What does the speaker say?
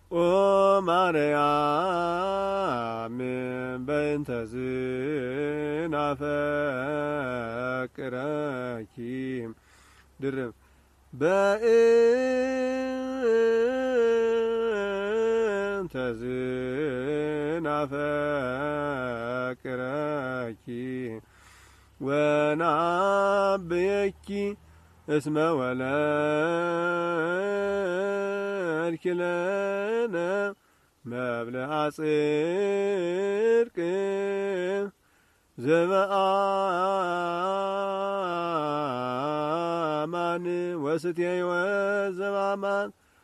ኦ ማርያም በእንተ ዝናፈቅረኪ ድርብ በእንተ ዝናፈቅረኪ ወናብየኪ እስመ ወለድኪ ለነ መብልዐ ጽድቅ ዘበአማን ወስትየ ሕይወት ዘበአማን